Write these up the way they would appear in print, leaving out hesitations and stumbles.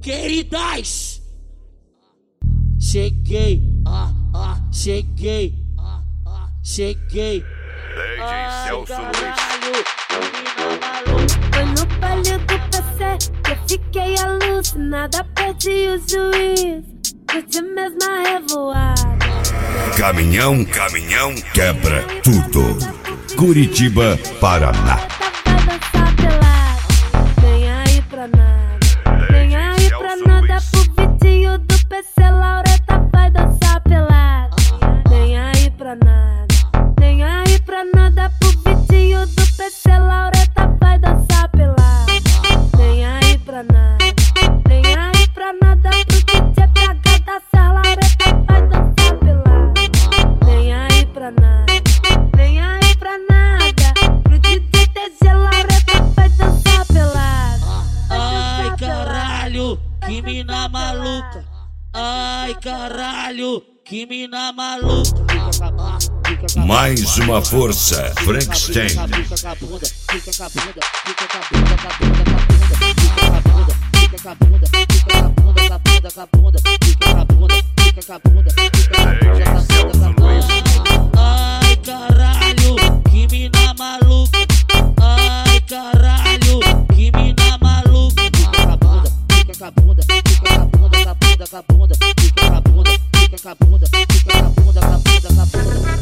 queridas. Cheguei, cheguei, cheguei. DJ Celso Luiz. Foi no palio do PC que eu fiquei alucinada, perdi o juízo, curti mesmo a revoada. Caminhão quebra tudo. Curitiba, Paraná. Nem aí pra nada, nem aí pra nada. Pro Vitinho do PC, Laureta vai dançar pelada. Nem aí pra nada, nem aí pra nada. Pro Vitinho do PC, Laureta vai dançar pelada. Nem aí pra nada, nem aí pra nada. Pro DJ PH da Serra, Laureta vai dançar pelada. Nem aí pra nada, nem aí pra nada. Pro DJ TG, Laureta vai dançar pelada. Ai caralho, que mina maluca. Ai caralho, que mina maluca. Mais uma força, Frankenstein. Fica com a bunda, fica com a bunda, fica com a bunda, com a bunda, fica com a bunda, fica com a bunda, com a bunda, com a bunda, fica com a bunda, fica com a bunda, fica com a bunda. Ai caralho, que mina maluca. Ai caralho, que mina maluca. Fica com a bunda, fica com a bunda, fica com a bunda, com a bunda, com a bunda, fica com a bunda, fica com a bunda, fica com a bunda, com a bunda, com a bunda.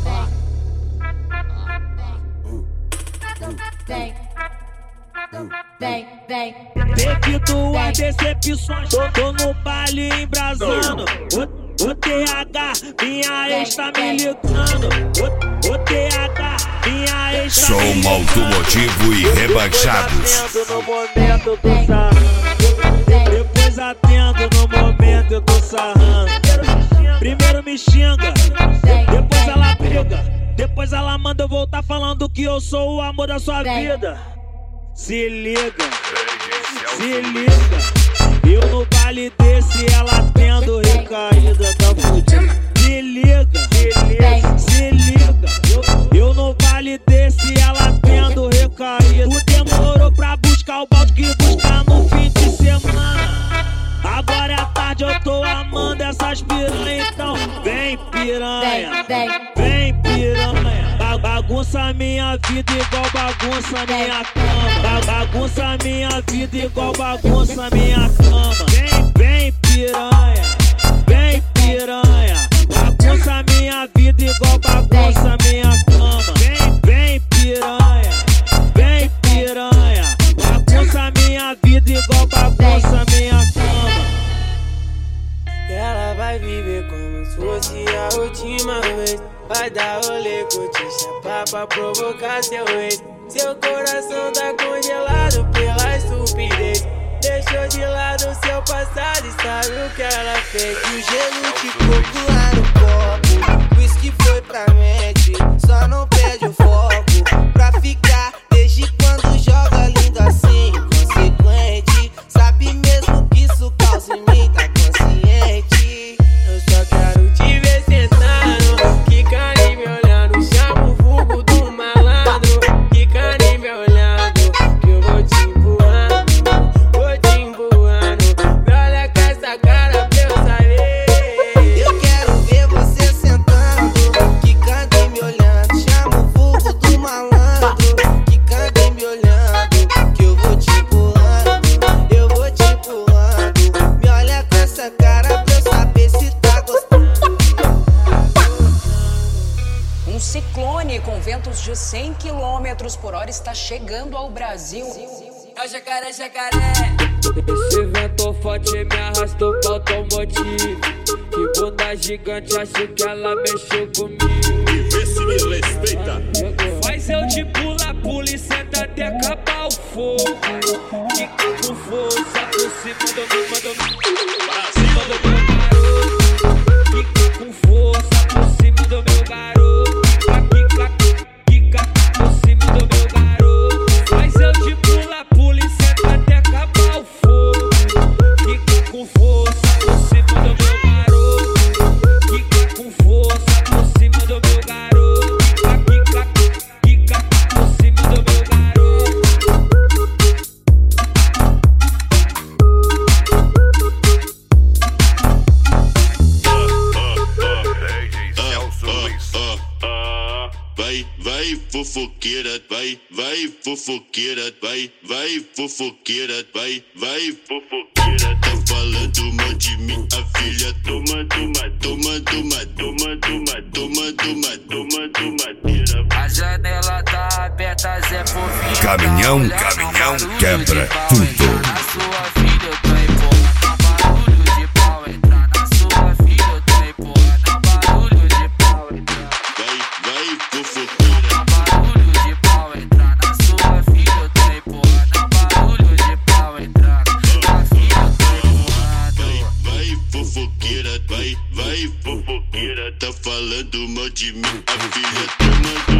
Vem. Devido a decepções, tô no baile embrasando. O TH, minha ex tá me ligando. O TH, minha ex tá Som me ligando. automotivo e rebaixados. No momento do sarrando, depois atendo no momento eu tô sarrando. Primeiro me xinga, depois ela briga, depois ela manda eu voltar falando que eu sou o amor da sua vida. Se liga, se liga, eu no baile desse ela tendo recaída, tá fudido. Se liga, se liga, eu no baile desse ela tendo recaída. Tu demorou pra buscar o balde que buscar no fim de semana. Agora é tarde, eu tô amando essas piranha, então vem piranha, vem piranha. Bagunça minha vida igual bagunça minha cama. Bagunça minha vida igual bagunça minha cama. Vem piranha, vem piranha. Bagunça minha vida igual bagunça minha cama. Vem piranha, vem piranha. Bagunça minha vida igual bagunça minha cama. Ela vai viver como se fosse a última vez. Vai dar rolê, curtir, chapar pra provocar seu ex. Seu coração tá congelado pela estupidez. Deixou de lado seu passado e sabe o que ela fez. O gelo de coco lá no copo, o uísque foi pra mente. Só não perde o foco pra ficar. Desde quando joga lindo assim, inconsequente. Sabe mesmo que isso causa em mim, tá consciente. Eu só quero te ver sentando, quica nem me olhando. Chama o vulgo do malandro, quica nem me olhando. Que eu vou te empurrando, vou te empurrando. Me olha com essa cara pra eu saber. Eu quero ver você sentando, quicando e me olhando. Chama o vulgo do malandro, quicando e me olhando. Que eu vou te empurrando, eu vou te empurrando. Me olha com essa cara pra eu saber se tá gostando. Um ciclone com ventos de 100 km por hora está chegando ao Brasil. É o jacaré, jacaré. Esse vento forte me arrastou pro automotivo. Que bunda gigante, acho que ela mexeu comigo. Vê se me respeita. Faz eu de pula e senta até acabar o fogo. Fica com força por cima do meu garoto. Fica com força por cima do meu garoto. Fica por cima do meu garoto. Faz eu de pula e senta até acabar o fogo. Fica com força por cima do meu garoto. Fica com força por cima do meu garoto. Fica por cima do meu garoto. vai fofoqueira, vai fofoqueira, vai fofoqueira. Tá falando mal de mim, a filha toma. A janela tá aberta, Zé Fofinho. Caminhão quebra tudo. Na sua filha eu tô empurrando barulho de pau entrar. Na sua filha eu tô empurrando barulho de pau entrar. Vai fofoqueira. Barulho de pau entrar. Na sua filha eu tô empurrando barulho de pau entrar. Na filha eu tô empurrando. Vai fofoqueira, vai fofoqueira. Tá falando mal de mim, a filha toma.